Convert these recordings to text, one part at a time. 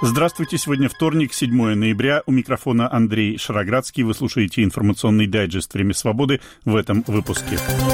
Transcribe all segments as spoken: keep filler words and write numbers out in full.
Здравствуйте, сегодня вторник, седьмое ноября. У микрофона Андрей Шароградский. Вы слушаете информационный дайджест «Время свободы» в этом выпуске.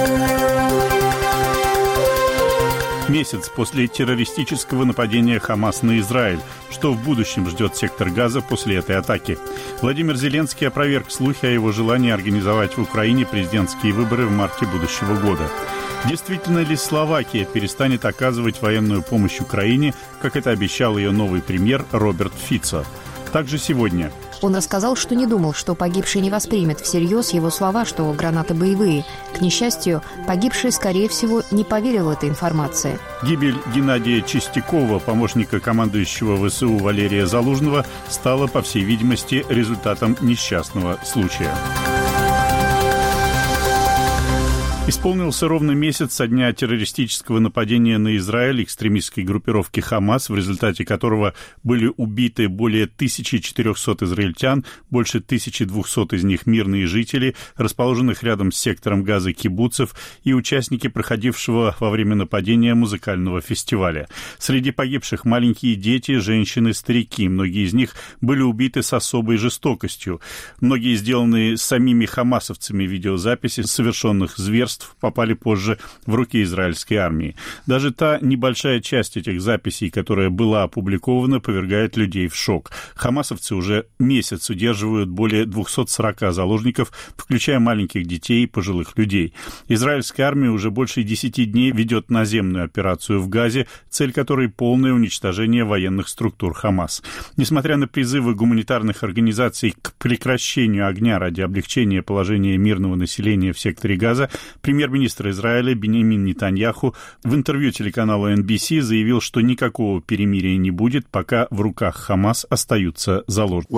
Месяц после террористического нападения Хамас на Израиль. Что в будущем ждет сектор Газа после этой атаки? Владимир Зеленский опроверг слухи о его желании организовать в Украине президентские выборы в марте будущего года. Действительно ли Словакия перестанет оказывать военную помощь Украине, как это обещал ее новый премьер Роберт Фицо? Также сегодня... Он рассказал, что не думал, что погибший не воспримет всерьез его слова, что гранаты боевые. К несчастью, погибший, скорее всего, не поверил этой информации. Гибель Геннадия Чистякова, помощника командующего ВСУ Валерия Залужного, стала, по всей видимости, результатом несчастного случая. Исполнился ровно месяц со дня террористического нападения на Израиль экстремистской группировки «Хамас», в результате которого были убиты более тысячи четырехсот израильтян, больше тысячи двухсот из них мирные жители, расположенных рядом с сектором Газа кибуцев и участники проходившего во время нападения музыкального фестиваля. Среди погибших маленькие дети, женщины, старики. Многие из них были убиты с особой жестокостью. Многие сделанные самими хамасовцами видеозаписи совершенных зверств попали позже в руки израильской армии. Даже та небольшая часть этих записей, которая была опубликована, повергает людей в шок. Хамасовцы уже месяц удерживают более двухсот сорока заложников, включая маленьких детей и пожилых людей. Израильская армия уже больше десяти дней ведет наземную операцию в Газе, цель которой полное уничтожение военных структур Хамас. Несмотря на призывы гуманитарных организаций к прекращению огня ради облегчения положения мирного населения в секторе Газа, премьер-министр Израиля Биньямин Нетаньяху в интервью телеканалу эн би си заявил, что никакого перемирия не будет, пока в руках Хамас остаются заложники.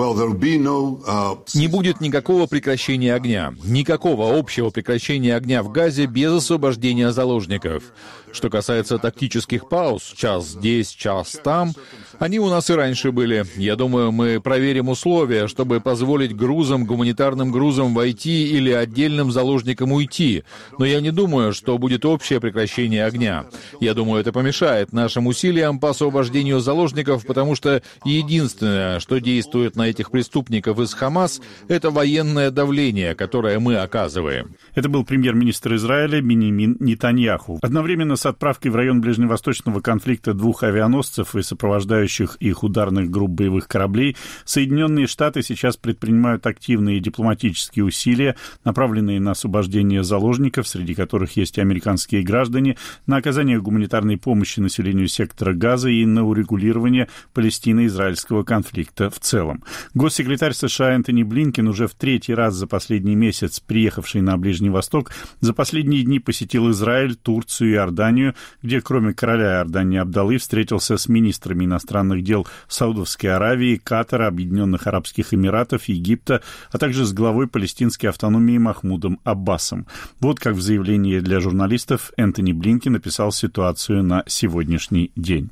Не будет никакого прекращения огня, никакого общего прекращения огня в Газе без освобождения заложников. Что касается тактических пауз, час здесь, час там, они у нас и раньше были. Я думаю, мы проверим условия, чтобы позволить грузам, гуманитарным грузам войти или отдельным заложникам уйти. Но я не думаю, что будет общее прекращение огня. Я думаю, это помешает нашим усилиям по освобождению заложников, потому что единственное, что действует на этих преступников из Хамас, это военное давление, которое мы оказываем. Это был премьер-министр Израиля Биньямин Нетаньяху. Одновременно с отправкой в район ближневосточного конфликта двух авианосцев и сопровождающих их ударных групп боевых кораблей, Соединенные Штаты сейчас предпринимают активные дипломатические усилия, направленные на освобождение заложников, среди которых есть и американские граждане, на оказание гуманитарной помощи населению сектора Газа и на урегулирование палестино-израильского конфликта в целом. Госсекретарь США Энтони Блинкен, уже в третий раз за последний месяц приехавший на Ближний Восток, за последние дни посетил Израиль, Турцию и Иорданию, где кроме короля Иордании Абдаллы встретился с министрами иностранных дел Саудовской Аравии, Катара, Объединенных Арабских Эмиратов, Египта, а также с главой палестинской автономии Махмудом Аббасом. Вот как в заявлении для журналистов Энтони Блинкен описал ситуацию на сегодняшний день.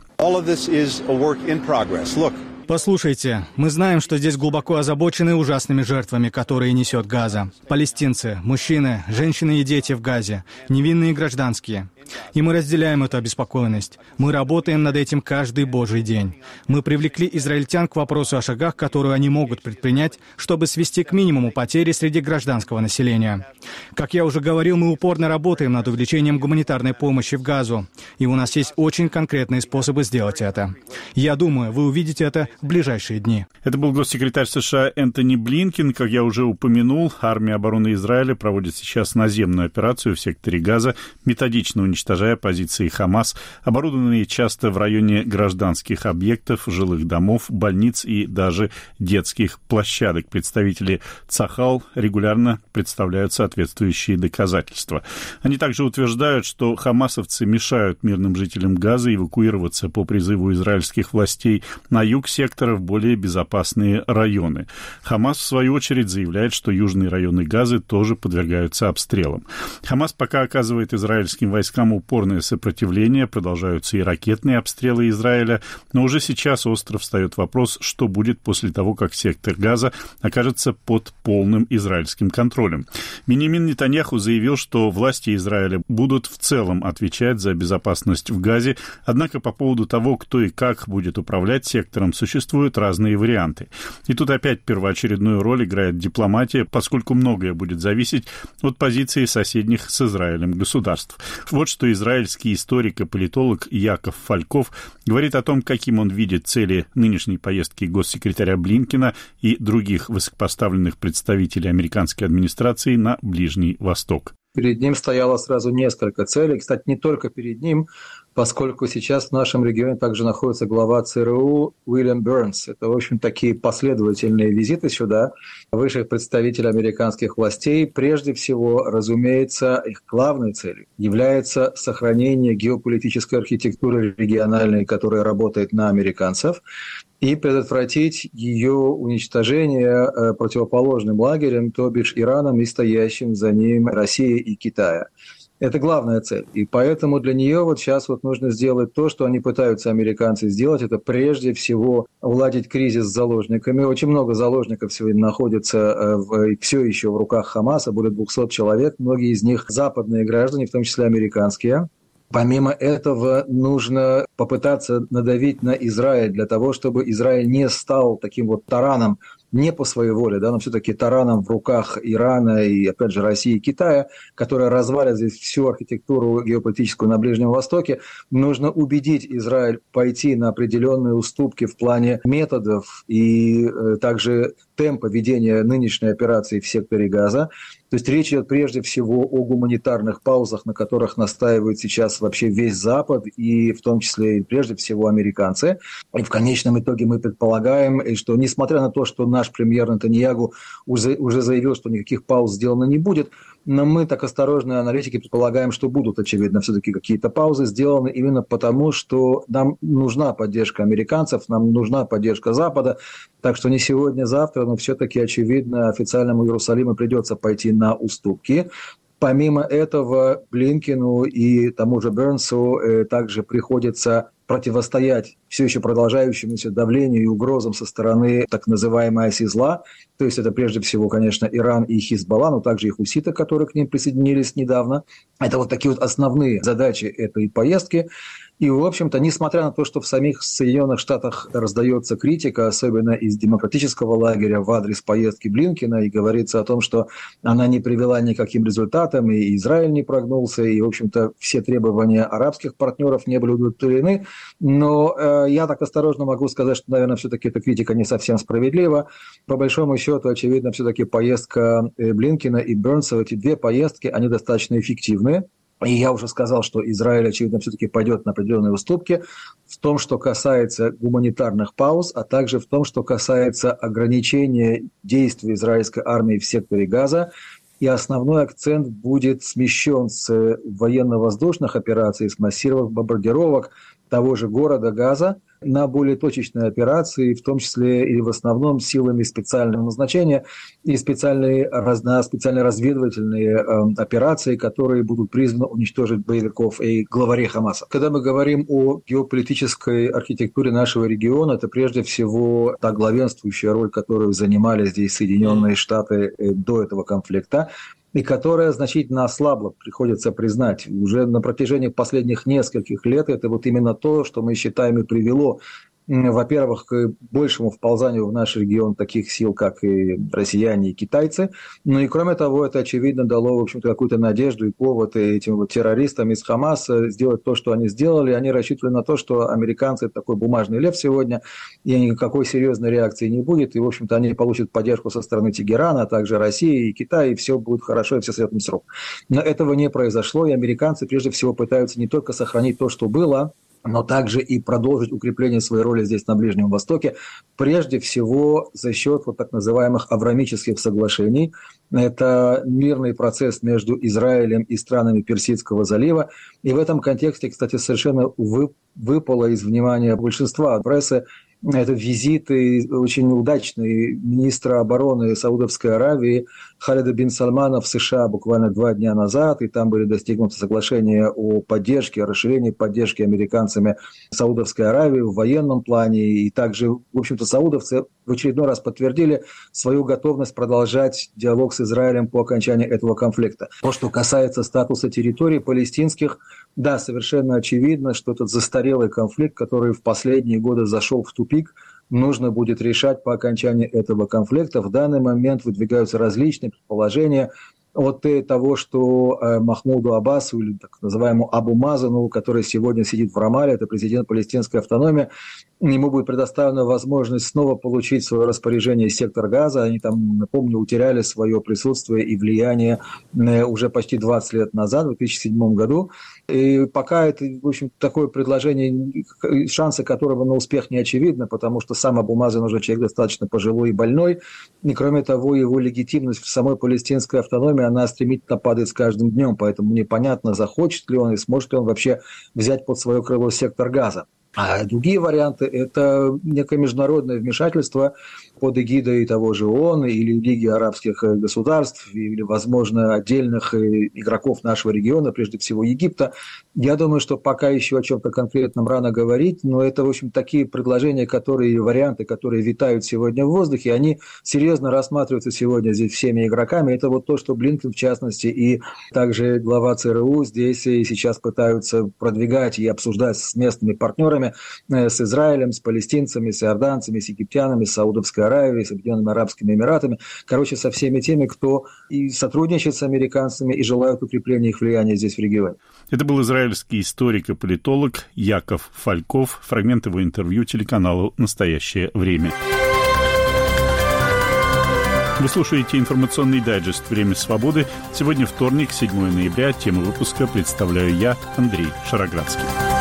Послушайте, мы знаем, что здесь глубоко озабочены ужасными жертвами, которые несет Газа. Палестинцы, мужчины, женщины и дети в Газе, невинные гражданские. И мы разделяем эту обеспокоенность. Мы работаем над этим каждый божий день. Мы привлекли израильтян к вопросу о шагах, которые они могут предпринять, чтобы свести к минимуму потери среди гражданского населения. Как я уже говорил, мы упорно работаем над увеличением гуманитарной помощи в Газу. И у нас есть очень конкретные способы сделать это. Я думаю, вы увидите это в ближайшие дни. Это был госсекретарь США Энтони Блинкен. Как я уже упомянул, армия обороны Израиля проводит сейчас наземную операцию в секторе Газа, методично уничтожая позиции Хамас, оборудованные часто в районе гражданских объектов, жилых домов, больниц и даже детских площадок. Представители Цахал регулярно представляют соответствующие доказательства. Они также утверждают, что хамасовцы мешают мирным жителям Газа эвакуироваться по призыву израильских властей на юг сектора в более безопасные районы. Хамас, в свою очередь, заявляет, что южные районы Газы тоже подвергаются обстрелам. Хамас пока оказывает израильским войскам там упорное сопротивление, продолжаются и ракетные обстрелы Израиля, но уже сейчас остро встает вопрос, что будет после того, как сектор Газа окажется под полным израильским контролем. Биньямин Нетаньяху заявил, что власти Израиля будут в целом отвечать за безопасность в Газе, однако по поводу того, кто и как будет управлять сектором, существуют разные варианты. И тут опять первоочередную роль играет дипломатия, поскольку многое будет зависеть от позиции соседних с Израилем государств. Вот что израильский историк и политолог Яков Фальков говорит о том, каким он видит цели нынешней поездки госсекретаря Блинкена и других высокопоставленных представителей американской администрации на Ближний Восток. Перед ним стояло сразу несколько целей. Кстати, не только перед ним, поскольку сейчас в нашем регионе также находится глава ЦРУ Уильям Бернс. Это, в общем, такие последовательные визиты сюда высших представителей американских властей. Прежде всего, разумеется, их главной целью является сохранение геополитической архитектуры региональной, которая работает на американцев, и предотвратить ее уничтожение противоположным лагерем, то бишь Ираном и стоящим за ним Россией и Китая. Это главная цель. И поэтому для нее вот сейчас вот нужно сделать то, что они пытаются, американцы, сделать. Это прежде всего уладить кризис с заложниками. Очень много заложников сегодня находится в, все еще в руках Хамаса, более двухсот человек. Многие из них западные граждане, в том числе американские. Помимо этого, нужно попытаться надавить на Израиль для того, чтобы Израиль не стал таким вот тараном, не по своей воле, да, но все-таки тараном в руках Ирана и, опять же, России и Китая, которая развалит здесь всю архитектуру геополитическую на Ближнем Востоке. Нужно убедить Израиль пойти на определенные уступки в плане методов и э, также темпа ведения нынешней операции в секторе Газа. То есть речь идет прежде всего о гуманитарных паузах, на которых настаивает сейчас вообще весь Запад, и в том числе и прежде всего американцы. И в конечном итоге мы предполагаем, что несмотря на то, что наш премьер Нетаньяху уже, уже заявил, что никаких пауз сделано не будет, но мы, так осторожные аналитики, предполагаем, что будут, очевидно, все-таки какие-то паузы сделаны именно потому, что нам нужна поддержка американцев, нам нужна поддержка Запада. Так что не сегодня-завтра, но все-таки, очевидно, официальному Иерусалиму придется пойти на уступки. Помимо этого, Блинкену и тому же Бернсу э, также приходится противостоять все еще продолжающемуся давлению и угрозам со стороны так называемой оси зла. То есть это прежде всего, конечно, Иран и Хизбалла, но также и хуситы, которые к ним присоединились недавно. Это вот такие вот основные задачи этой поездки. И, в общем-то, несмотря на то, что в самих Соединенных Штатах раздается критика, особенно из демократического лагеря в адрес поездки Блинкена, и говорится о том, что она не привела ни к каким результатам, и Израиль не прогнулся, и, в общем-то, все требования арабских партнеров не были удовлетворены. Но э, я так осторожно могу сказать, что, наверное, все-таки эта критика не совсем справедлива. По большому счету, очевидно, все-таки поездка Блинкена и Бернса, эти две поездки, они достаточно эффективны. И я уже сказал, что Израиль, очевидно, все-таки пойдет на определенные уступки в том, что касается гуманитарных пауз, а также в том, что касается ограничения действий израильской армии в секторе Газа. И основной акцент будет смещен с военно-воздушных операций, с массированных бомбардировок того же города Газа на более точечные операции, в том числе и в основном силами специального назначения и специальные, на специальные разведывательные э, операции, которые будут призваны уничтожить боевиков и главарей Хамаса. Когда мы говорим о геополитической архитектуре нашего региона, это прежде всего та главенствующая роль, которую занимали здесь Соединенные Штаты до этого конфликта, и которая значительно ослабла, приходится признать. Уже на протяжении последних нескольких лет это вот именно то, что мы считаем и привело, во-первых, к большему вползанию в наш регион таких сил, как и россияне и китайцы. Ну и кроме того, это, очевидно, дало, в общем-то, какую-то надежду и повод этим вот террористам из Хамаса сделать то, что они сделали. Они рассчитывали на то, что американцы – это такой бумажный лев сегодня, и никакой серьезной реакции не будет. И, в общем-то, они получат поддержку со стороны Тегерана, а также России и Китая, и все будет хорошо, и все сойдет с рук. Но этого не произошло, и американцы, прежде всего, пытаются не только сохранить то, что было, но также и продолжить укрепление своей роли здесь, на Ближнем Востоке, прежде всего за счет вот так называемых авраамических соглашений. Это мирный процесс между Израилем и странами Персидского залива. И в этом контексте, кстати, совершенно вы, выпало из внимания большинства прессы это визиты очень удачные министра обороны Саудовской Аравии Халида бин Сальмана в США буквально два дня назад, и там были достигнуты соглашения о поддержке, о расширении поддержки американцами Саудовской Аравии в военном плане, и также, в общем-то, саудовцы в очередной раз подтвердили свою готовность продолжать диалог с Израилем по окончании этого конфликта. То, что касается статуса территорий палестинских, да, совершенно очевидно, что этот застарелый конфликт, который в последние годы зашел в тупик, нужно будет решать по окончании этого конфликта. В данный момент выдвигаются различные предположения от того, что Махмуду Аббасу, или так называемому Абу Мазану, который сегодня сидит в Рамале, это президент палестинской автономии, ему будет предоставлена возможность снова получить свое распоряжение сектор Газа. Они там, напомню, утеряли свое присутствие и влияние уже почти двадцать лет назад, в две тысячи седьмом году. И пока это, в общем, такое предложение, шансы которого на успех не очевидны, потому что сам Абу Мазан уже человек достаточно пожилой и больной. И кроме того, его легитимность в самой палестинской автономии, она стремительно падает с каждым днем, поэтому непонятно, захочет ли он и сможет ли он вообще взять под свое крыло сектор Газа. А другие варианты – это некое международное вмешательство под эгидой того же ООН или Лиги арабских государств, или, возможно, отдельных игроков нашего региона, прежде всего Египта. Я думаю, что пока еще о чем-то конкретном рано говорить, но это, в общем, такие предложения, которые, варианты, которые витают сегодня в воздухе, они серьезно рассматриваются сегодня здесь всеми игроками. Это вот то, что Блинкен, в частности, и также глава ЦРУ здесь и сейчас пытаются продвигать и обсуждать с местными партнерами, с Израилем, с палестинцами, с иорданцами, с египтянами, с Саудовской Аравией, с Объединенными Арабскими Эмиратами. Короче, со всеми теми, кто и сотрудничает с американцами и желают укрепления их влияния здесь в регионе. Это был израильский историк и политолог Яков Фальков. Фрагмент его интервью телеканалу «Настоящее время». Вы слушаете информационный дайджест «Время свободы». Сегодня вторник, седьмое ноября. Тему выпуска представляю я, Андрей Шароградский.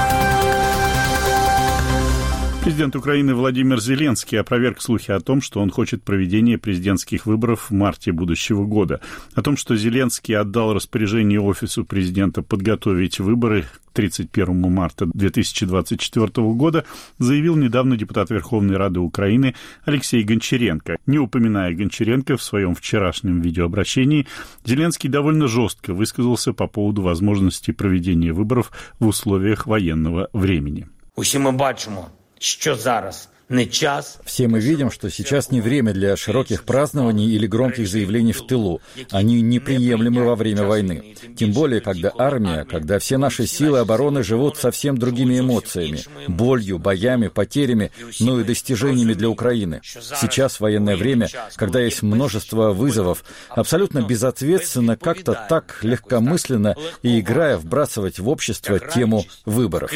Президент Украины Владимир Зеленский опроверг слухи о том, что он хочет проведения президентских выборов в марте будущего года. О том, что Зеленский отдал распоряжение Офису президента подготовить выборы к тридцать первому марта две тысячи двадцать четвёртого года, заявил недавно депутат Верховной Рады Украины Алексей Гончаренко. Не упоминая Гончаренко в своем вчерашнем видеообращении, Зеленский довольно жестко высказался по поводу возможности проведения выборов в условиях военного времени. Усі ми бачимо, що зараз не час. Все мы видим, что сейчас не время для широких празднований или громких заявлений в тылу. Они неприемлемы во время войны. Тем более, когда армия, когда все наши силы обороны живут совсем другими эмоциями, болью, боями, потерями, но и достижениями для Украины. Сейчас военное время, когда есть множество вызовов, абсолютно безответственно, как-то так легкомысленно и играя вбрасывать в общество тему выборов.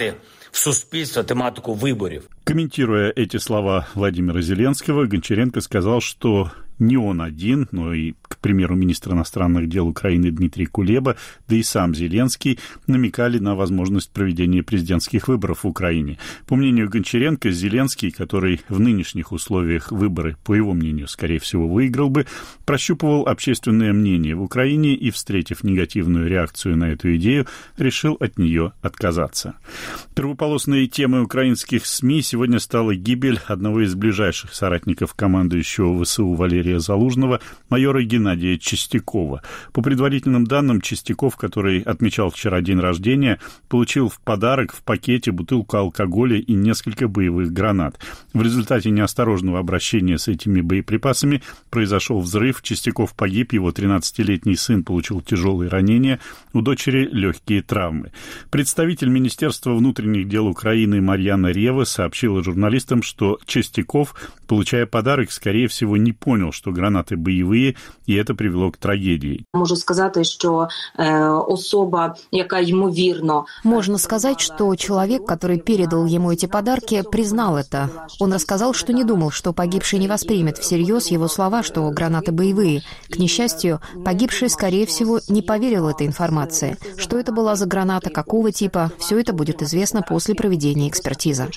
В суспільство тематику виборів. Комментируя эти слова Владимира Зеленского, Гончаренко сказал, что не он один, но и, к примеру, министр иностранных дел Украины Дмитрий Кулеба, да и сам Зеленский намекали на возможность проведения президентских выборов в Украине. По мнению Гончаренко, Зеленский, который в нынешних условиях выборы, по его мнению, скорее всего, выиграл бы, прощупывал общественное мнение в Украине и, встретив негативную реакцию на эту идею, решил от нее отказаться. Первополосной темой украинских СМИ сегодня стала гибель одного из ближайших соратников командующего ВСУ Валерия Залужного, майора Геннадия Чистякова. По предварительным данным, Чистяков, который отмечал вчера день рождения, получил в подарок в пакете бутылку алкоголя и несколько боевых гранат. В результате неосторожного обращения с этими боеприпасами произошел взрыв, Чистяков погиб, его тринадцатилетний сын получил тяжелые ранения, у дочери легкие травмы. Представитель Министерства внутренних дел Украины Марьяна Рева сообщила журналистам, что Чистяков, получая подарок, скорее всего, не понял, что гранаты боевые, и это привело к трагедии. Можу сказать, что э, особа, яка ймовірно... Можно сказать, что человек, который передал ему эти подарки, признал это. Он рассказал, что не думал, что погибший не воспримет всерьез его слова, что гранаты боевые. К несчастью, погибший, скорее всего, не поверил этой информации. Что это была за граната, какого типа, все это будет известно после проведения экспертизы.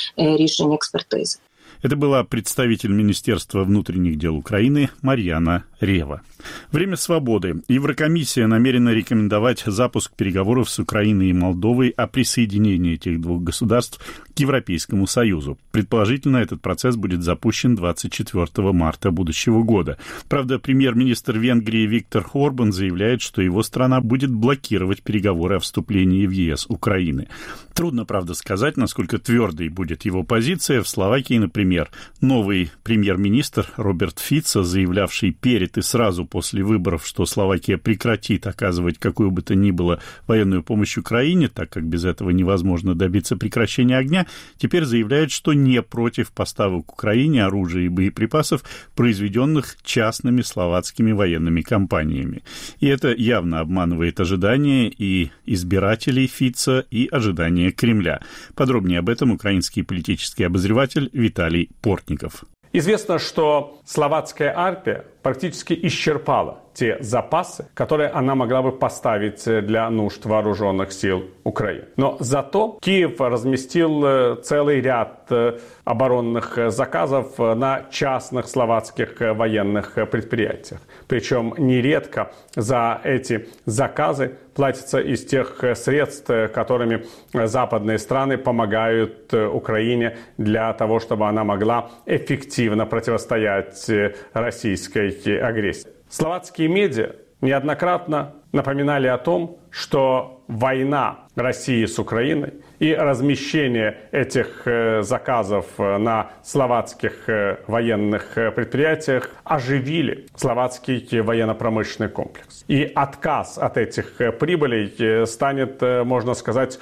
Это была представитель Министерства внутренних дел Украины Марьяна Рева. Время свободы. Еврокомиссия намерена рекомендовать запуск переговоров с Украиной и Молдовой о присоединении этих двух государств к Европейскому Союзу. Предположительно, этот процесс будет запущен двадцать четвёртого марта будущего года. Правда, премьер-министр Венгрии Виктор Орбан заявляет, что его страна будет блокировать переговоры о вступлении в ЕС Украины. Трудно, правда, сказать, насколько твердой будет его позиция. В Словакии, например, новый премьер-министр Роберт Фицо, заявлявший перед и сразу после выборов, что Словакия прекратит оказывать какую бы то ни было военную помощь Украине, так как без этого невозможно добиться прекращения огня, теперь заявляет, что не против поставок Украине оружия и боеприпасов, произведенных частными словацкими военными компаниями. И это явно обманывает ожидания и избирателей Фицо, и ожидания Кремля. Подробнее об этом украинский политический обозреватель Виталий Портников. Известно, что словацкая армия практически исчерпала те запасы, которые она могла бы поставить для нужд вооруженных сил Украины. Но зато Киев разместил целый ряд оборонных заказов на частных словацких военных предприятиях. Причем нередко за эти заказы платятся из тех средств, которыми западные страны помогают Украине для того, чтобы она могла эффективно противостоять российской агрессии. Словацкие медиа неоднократно напоминали о том, что война России с Украиной и размещение этих заказов на словацких военных предприятиях оживили словацкий военно-промышленный комплекс. И отказ от этих прибылей станет, можно сказать,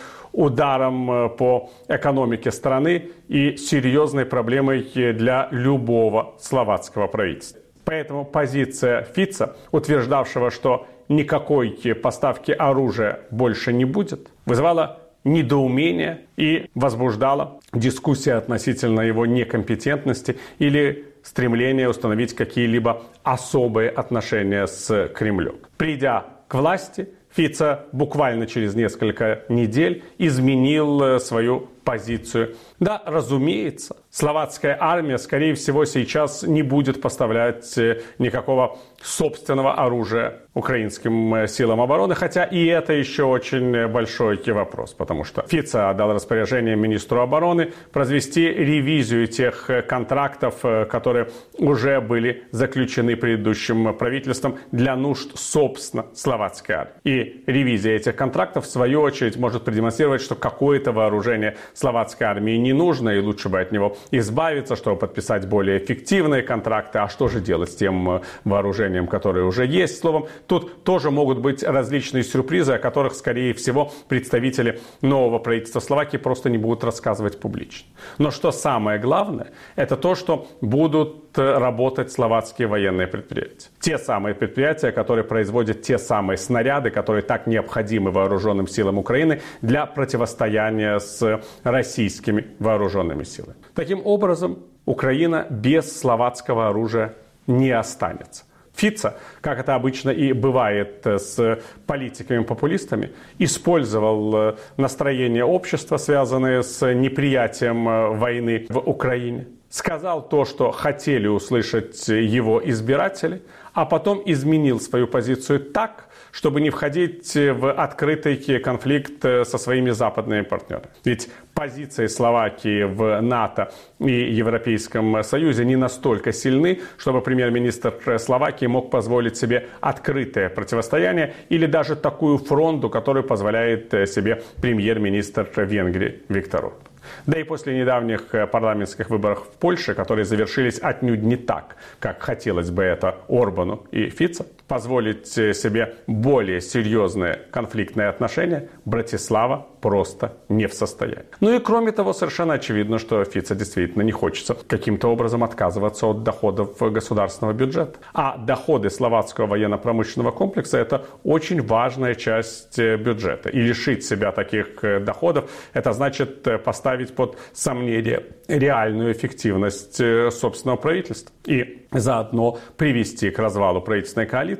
ударом по экономике страны и серьезной проблемой для любого словацкого правительства. Поэтому позиция Фицо, утверждавшего, что никакой поставки оружия больше не будет, вызывала недоумение и возбуждала дискуссии относительно его некомпетентности или стремление установить какие-либо особые отношения с Кремлем. Придя к власти, Фицо буквально через несколько недель изменил свою позицию. Да, разумеется, словацкая армия, скорее всего, сейчас не будет поставлять никакого собственного оружия украинским силам обороны, хотя и это еще очень большой вопрос, потому что Фицо дал распоряжение министру обороны произвести ревизию тех контрактов, которые уже были заключены предыдущим правительством для нужд, собственно, словацкой армии. И ревизия этих контрактов, в свою очередь, может продемонстрировать, что какое-то вооружение словацкой армии не нужно, и лучше бы от него избавиться, чтобы подписать более эффективные контракты. А что же делать с тем вооружением, которое уже есть? Словом, тут тоже могут быть различные сюрпризы, о которых, скорее всего, представители нового правительства Словакии просто не будут рассказывать публично. Но что самое главное, это то, что будут работать словацкие военные предприятия. Те самые предприятия, которые производят те самые снаряды, которые так необходимы вооруженным силам Украины для противостояния с российскими вооруженными силами. Таким образом, Украина без словацкого оружия не останется. Фицо, как это обычно и бывает с политиками-популистами, использовал настроение общества, связанное с неприятием войны в Украине, сказал то, что хотели услышать его избиратели, а потом изменил свою позицию так, чтобы не входить в открытый конфликт со своими западными партнерами. Ведь позиции Словакии в НАТО и Европейском Союзе не настолько сильны, чтобы премьер-министр Словакии мог позволить себе открытое противостояние или даже такую фронту, которую позволяет себе премьер-министр Венгрии Виктор Орбан. Да и после недавних парламентских выборов в Польше, которые завершились отнюдь не так, как хотелось бы это Орбану и Фицо, позволить себе более серьезные конфликтные отношения Братислава просто не в состоянии. Ну и кроме того, совершенно очевидно, что Фицо действительно не хочется каким-то образом отказываться от доходов государственного бюджета. А доходы словацкого военно-промышленного комплекса – это очень важная часть бюджета. И лишить себя таких доходов – это значит поставить под сомнение реальную эффективность собственного правительства и заодно привести к развалу правительственной коалиции,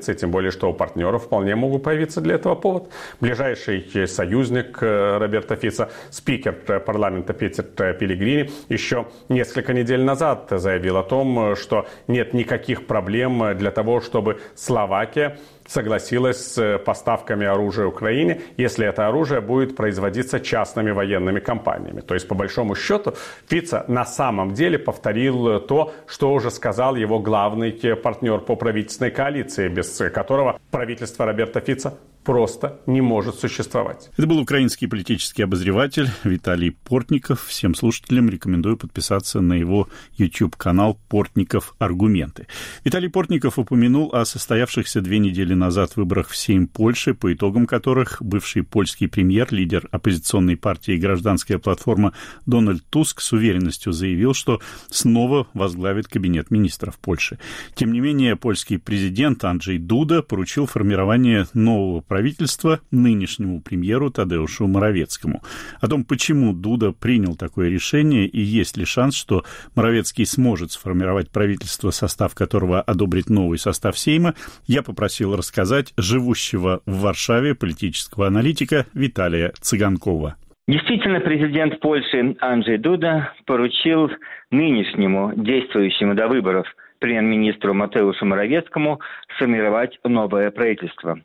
коалиции, тем более, что у партнеров вполне могут появиться для этого повод. Ближайший союзник Роберто Фицо, спикер парламента Питер Пеллегрини, еще несколько недель назад заявил о том, что нет никаких проблем для того, чтобы Словакия согласилась с поставками оружия Украине, если это оружие будет производиться частными военными компаниями. То есть, по большому счету, Фицо на самом деле повторил то, что уже сказал его главный партнер по правительственной коалиции, без которого правительство Роберто Фицо просто не может существовать. Это был украинский политический обозреватель Виталий Портников. Всем слушателям рекомендую подписаться на его YouTube-канал «Портников. Аргументы». Виталий Портников упомянул о состоявшихся две недели назад выборах в Сейм Польши, по итогам которых бывший польский премьер, лидер оппозиционной партии «Гражданская платформа» Дональд Туск с уверенностью заявил, что снова возглавит кабинет министров Польши. Тем не менее, польский президент Анджей Дуда поручил формирование нового правительства нынешнему премьеру Тадеушу Моровецкому. О том, почему Дуда принял такое решение и есть ли шанс, что Моровецкий сможет сформировать правительство, состав которого одобрит новый состав Сейма, я попросил рассказать живущего в Варшаве политического аналитика Виталия Цыганкова. Действительно, президент Польши Анджей Дуда поручил нынешнему, действующему до выборов, премьер-министру Матеушу Моровецкому сформировать новое правительство.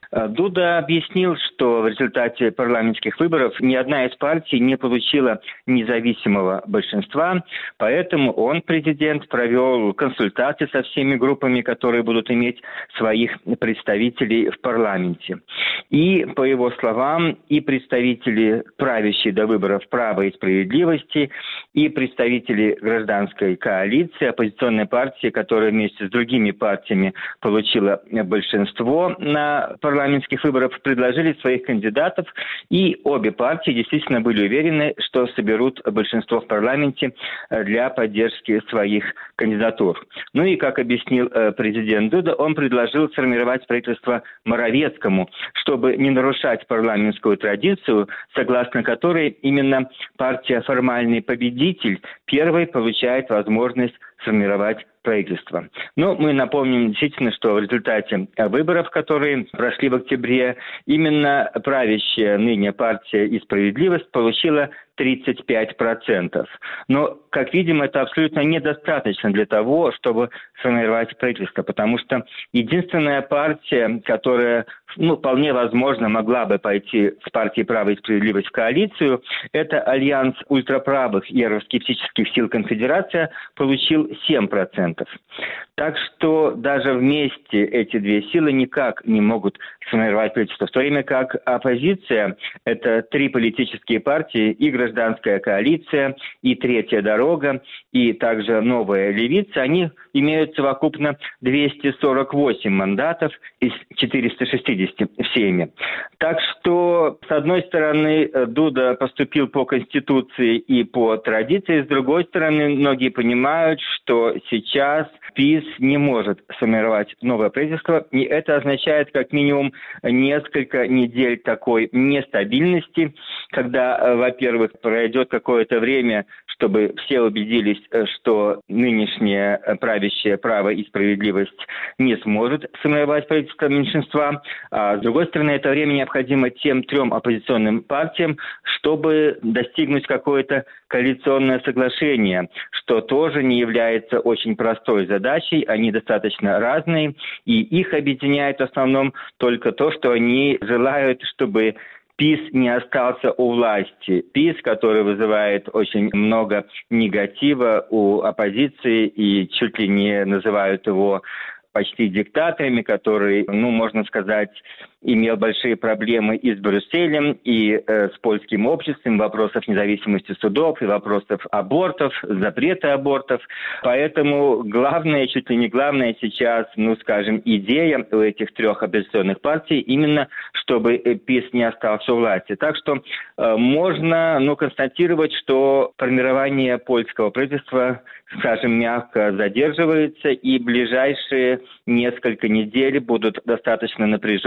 Дуда объяснил, что в результате парламентских выборов ни одна из партий не получила независимого большинства, поэтому он, президент, провел консультации со всеми группами, которые будут иметь своих представителей в парламенте. И, по его словам, и представители правящей до выборов «Права и справедливости», и представители гражданской коалиции, оппозиционной партии, которая вместе с другими партиями получила большинство на парламентских выборах, предложили своих кандидатов, и обе партии действительно были уверены, что соберут большинство в парламенте для поддержки своих кандидатур. Ну и, как объяснил президент Дуда, он предложил сформировать правительство Моровецкому, чтобы не нарушать парламентскую традицию, согласно которой именно партия «Формальный победитель» первой получает возможность сформировать правительство. Но мы напомним действительно, что в результате выборов, которые прошли в октябре, именно правящая ныне партия «И справедливость» получила тридцать пять процентов. Но, как видим, это абсолютно недостаточно для того, чтобы сформировать правительство, потому что единственная партия, которая, ну, вполне возможно, могла бы пойти с партией «Право и справедливость» в коалицию, это альянс ультраправых и евроскептических сил «Конфедерация», получил семь процентов. Так что даже вместе эти две силы никак не могут сформировать правительство, в то время как оппозиция – это три политические партии, и гражданская коалиция, и Третья дорога, и также Новая левица, они имеют совокупно двести сорок восемь мандатов из четырёхсот шестидесяти в Сейме. Так что, с одной стороны, Дуда поступил по Конституции и по традиции, с другой стороны, многие понимают, что сейчас ПиС не может сформировать новое правительство, и это означает как минимум несколько недель такой нестабильности, когда, во-первых, пройдет какое-то время, чтобы все убедились, что нынешнее правящее «Право и справедливость» не сможет сформировать правительство меньшинства, а с другой стороны, это время необходимо тем трем оппозиционным партиям, чтобы достигнуть какое-то коалиционное соглашение, что тоже не является очень простой задачей, они достаточно разные, и их объединяет в основном только то, что они желают, чтобы ПиС не остался у власти. ПиС, который вызывает очень много негатива у оппозиции и чуть ли не называют его почти диктаторами, который, ну, можно сказать, имел большие проблемы и с Брюсселем, и э, с польским обществом, вопросов независимости судов, и вопросов абортов, запрета абортов. Поэтому главное, чуть ли не главное сейчас, ну, скажем, идея у этих трех оппозиционных партий именно, чтобы ПиС не остался у власти. Так что э, можно, ну, констатировать, что формирование польского правительства, скажем, мягко задерживается, и ближайшие несколько недель будут достаточно напряженными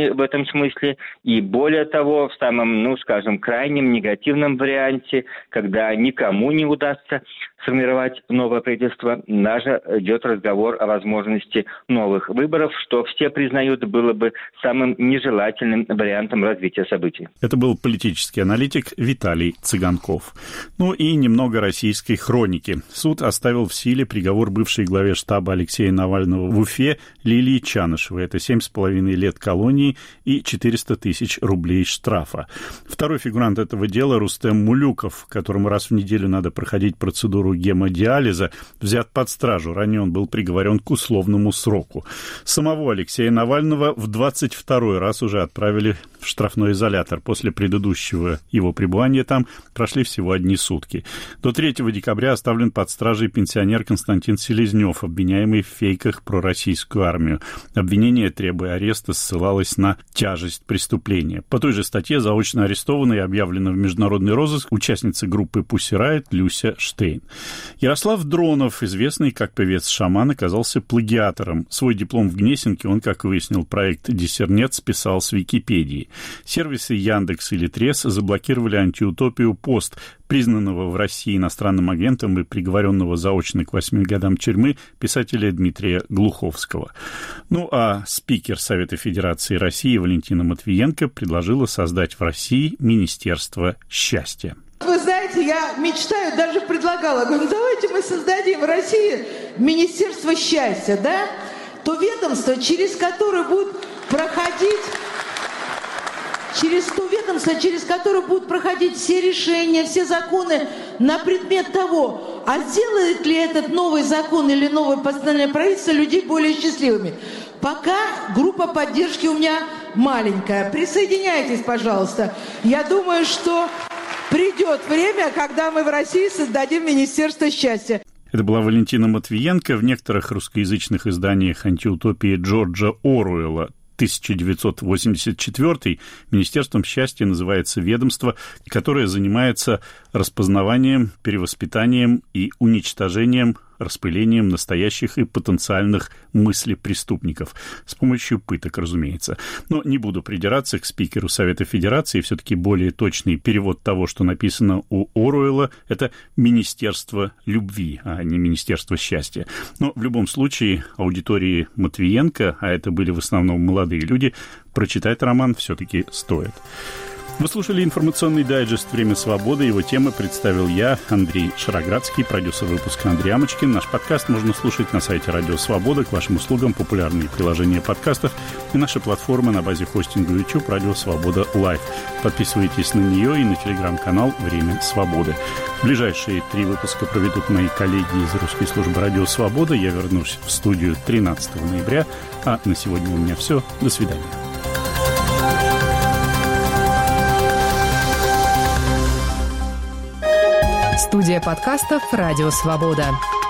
ошибочны в этом смысле. И более того, в самом, ну, скажем, крайнем негативном варианте, когда никому не удастся сформировать новое правительство, даже идет разговор о возможности новых выборов, что все признают было бы самым нежелательным вариантом развития событий. Это был политический аналитик Виталий Цыганков. Ну и немного российской хроники. Суд оставил в силе приговор бывшей главе штаба Алексея Навального в Уфе Лилии Чанышевой. Это семь с половиной лет колонии и четыреста тысяч рублей штрафа. Второй фигурант этого дела Рустем Мулюков, которому раз в неделю надо проходить процедуру гемодиализа, взят под стражу. Ранее он был приговорен к условному сроку. Самого Алексея Навального в двадцать второй раз уже отправили в штрафной изолятор. После предыдущего его пребывания там прошли всего одни сутки. До третьего декабря оставлен под стражей пенсионер Константин Селезнев, обвиняемый в фейках про российскую армию. Обвинение, требуя ареста, ссылалось на тяжесть преступления. По той же статье заочно арестована и объявлена в международный розыск участница группы Pussy Riot Люся Штейн. Ярослав Дронов, известный как певец-шаман, оказался плагиатором. Свой диплом в Гнесинке он, как выяснил проект «Диссернет», списал с Википедии. Сервисы Яндекс и Литрес заблокировали антиутопию «Пост», признанного в России иностранным агентом и приговоренного заочно к восьми годам тюрьмы писателя Дмитрия Глуховского. Ну а спикер Совета Федерации России Валентина Матвиенко предложила создать в России Министерство счастья. Вы знаете, я мечтаю, даже предлагала, говорю, ну давайте мы создадим в России Министерство счастья, да? То ведомство, через которое будут проходить... Через то ведомство, через которое будут проходить все решения, все законы на предмет того, а сделает ли этот новый закон или новое постановление правительства людей более счастливыми. Пока группа поддержки у меня маленькая. Присоединяйтесь, пожалуйста. Я думаю, что придет время, когда мы в России создадим Министерство счастья. Это была Валентина Матвиенко. В некоторых русскоязычных изданиях антиутопии Джорджа Оруэлла тысяча девятьсот восемьдесят четвёртый Министерством счастья называется ведомство, которое занимается распознаванием, перевоспитанием и уничтожением, распылением настоящих и потенциальных мыслепреступников. С помощью пыток, разумеется. Но не буду придираться к спикеру Совета Федерации. Все-таки более точный перевод того, что написано у Оруэлла, это «Министерство любви», а не «Министерство счастья». Но в любом случае аудитории Матвиенко, а это были в основном молодые люди, прочитать роман все-таки стоит. Вы слушали информационный дайджест «Время свободы». Его темы представил я, Андрей Шароградский, продюсер выпуска Андрей Амочкин. Наш подкаст можно слушать на сайте Радио Свобода. К вашим услугам популярные приложения подкастов и наша платформа на базе хостинга YouTube Радио Свобода Лайв. Подписывайтесь на нее и на телеграм-канал «Время свободы». Ближайшие три выпуска проведут мои коллеги из русской службы Радио Свобода. Я вернусь в студию тринадцатого ноября. А на сегодня у меня все. До свидания. Студия подкастов «Радио Свобода».